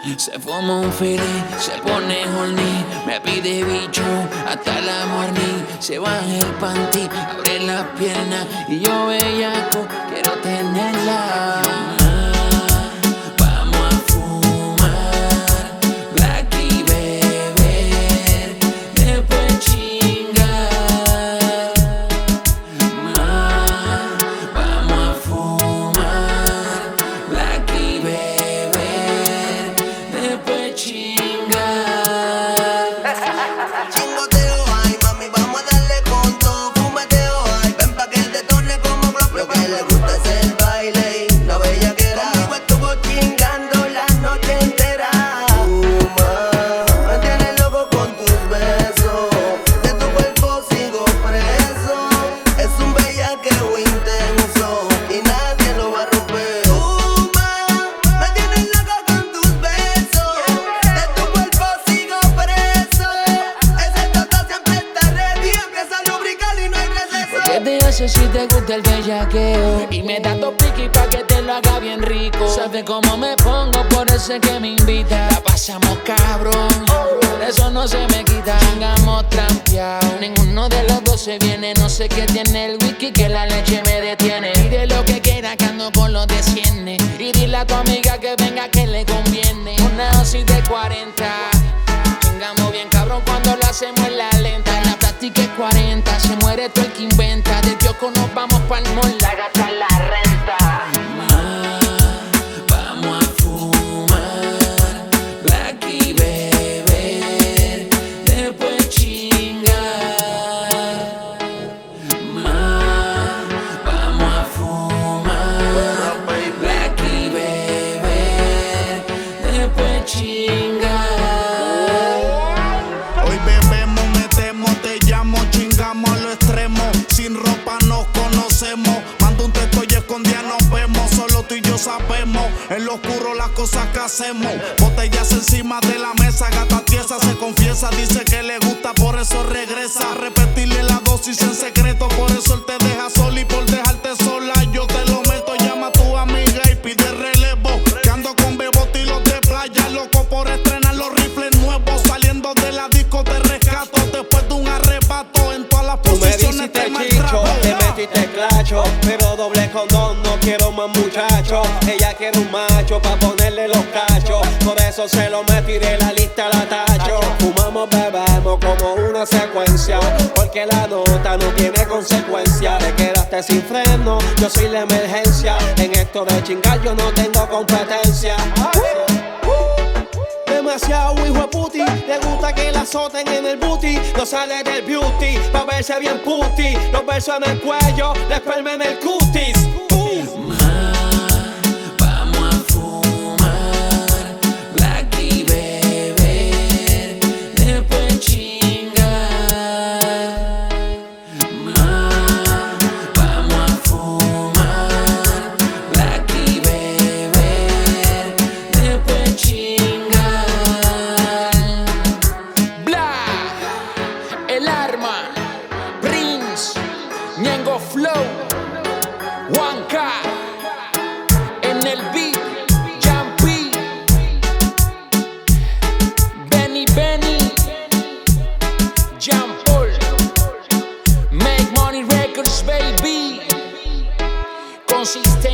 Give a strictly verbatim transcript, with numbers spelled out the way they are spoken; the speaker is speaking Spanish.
Se fuma un fili, se pone horny, me pide bicho hasta la morning. Se baja el panty, abre las piernas y yo bellaco quiero tenerla. Vamos a fumar, black y beber, después chingar. Ma, vamos a fumar, black y beber, después chingar. Chingoteo, ay, mami, vamos a darle con todo. Fumeteo, ay, ven pa' que te torne como bloque. Lo que le gusta es el baile y la bellaquera. Conmigo estuvo chingando la noche entera. Fuma, me tienes loco con tus besos. De tu cuerpo sigo preso. Es un bellaqueo intenso y nadie lo va a romper. Fuma, me tienes loco con tus besos. De tu cuerpo sigo preso. Ese toto siempre está ready. Empieza a lubricar y no hay receso. ¿Qué te hace si te gusta el bellaqueo? Y me da dos piqui pa' que te lo haga bien rico. Sabes cómo me pongo, por eso es que me invita. La pasamos cabrón, por eso no se me quita. Chingamos trampeado, ninguno de los dos se viene. No sé qué tiene el whisky que la leche me detiene. Pide lo que quiera que ando con los de cien. Y dile a tu amiga que venga que le conviene. Una dosis de cuarenta. Chingamos bien cabrón cuando lo hacemos en la lenta. En la práctica es cuarenta, se muere todo el que inventa. Del kiosco nos vamos pa'l mall a gastar la renta. Ma, vamos a fumar, black y beber, después chingar. Ma, vamos a fumar, black y beber, después chingar. Hoy bebemos, metemos, te llamo, chingamos a lo extremo. Sin ropa nos conocemos. Mando un texto y escondida nos vemos. Solo tú y yo sabemos. En lo oscuro las cosas que hacemos. Botellas encima de la mesa. Gata tiesa se confiesa. Dice que le gusta, por eso regresa. A repetirle la dosis en secreto. Por eso él te deja sola. Y por dejarte sola yo te lo meto. Llama a tu amiga y pide relevo. Que ando con bebote y los de playa. Loco por estrenar los rifles nuevos. Saliendo de la disco te rescato. Después de un arrebato en todas las Tú me posiciones te dijiste chicho, maltrato. te metiste clacho, pero doble condón, no quiero más muchachos. Ella quiere un macho pa' ponerle los cachos. Por eso se lo metí de la lista la tacho. Fumamos, bebemos como una secuencia, porque la nota no tiene consecuencia. Te quedaste sin freno, yo soy la emergencia. En esto de chingar yo no tengo competencia. Demasiado hijo de puti, le gusta que la azoten en el booty. No sale del beauty, pa' verse bien puti. Los besos en el cuello, la esperma en el cutis. Uh. Vamos a fumar, black y beber, después chingar. Ma, vamos a fumar, black y beber, después chingar. Black, el arma, Prince, Ñengo Flow, one K, en el beat, Jumpy, Benny Benny, Jean Paul, Make Money Records, baby, consistente.